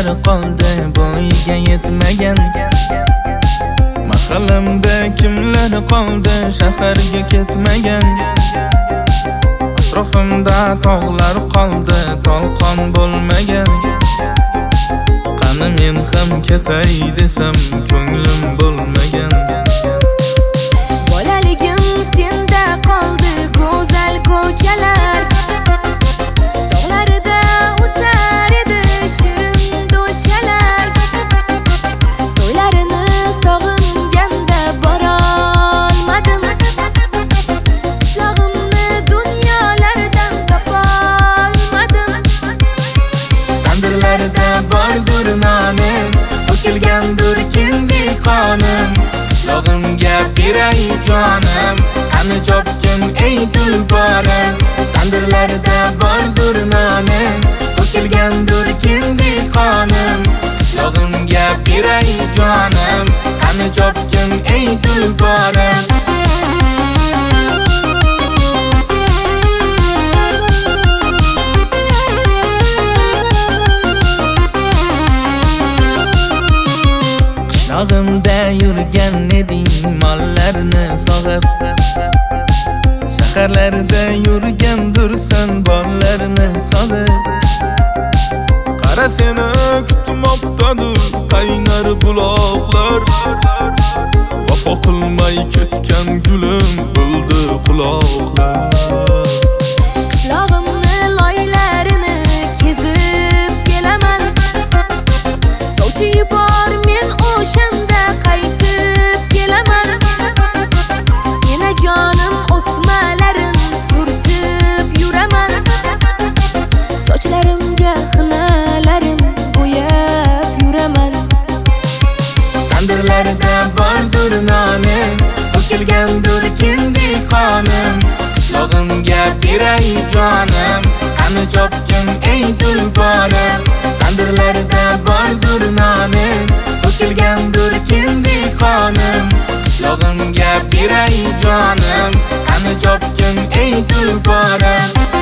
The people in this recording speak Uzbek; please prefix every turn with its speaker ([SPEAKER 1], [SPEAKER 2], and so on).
[SPEAKER 1] qoldi bo'yiga yetmagan. Mahallamda kimlar qoldi shaharga ketmagan. Atrofimda tog'lar qoldi tolqon bo'lmagan. Qani men ham ketay desam ko'nglim bo'lmagan.
[SPEAKER 2] Bolaligim senda qoldi go'zal ko'chalar. Tog'larida o'sar edi shirin do'chalar. To'ylarini sog'inganda borolmadim. Qishlog'imni dunyolardan topolmadim.
[SPEAKER 1] Tandirlarda bordur nonim, to'kilgandur kindi qonim. Qishlog'imga beray jonim, qani chopgin ey tulporim. Tandirlarda bordur nonim, to'kilgandur kindi qonim. Qishlog'imga beray jonim, qani chopgin ey tulporim. Qishlog'imda yurgan eding mollarni sog'ib, shaharlarda yurgandursan bollarni sog'ib. Qara seni kutmoqdadir qaynar buloqlar. Vafo qilmay ketgan gulim bo'ldi quloqlar.
[SPEAKER 2] Qishlog'imni loylarini kezib kelaman. Sovchi yubor men o'shanda qaytib kelaman. Yana jonim o'smalarin surtib yuraman. Sochlarimga xinalarim bo'yab yuraman.
[SPEAKER 1] Tandirlarda bordur nonim, to'kilgandur kindi qonim. Qishlog'imga beray jonim, qani chopgin ey tulporim. Tandirlarda bordur nonim, to'kilgandur kindi qonim. Qishlog'imga beray jonim, qani chopgin ey tulporim.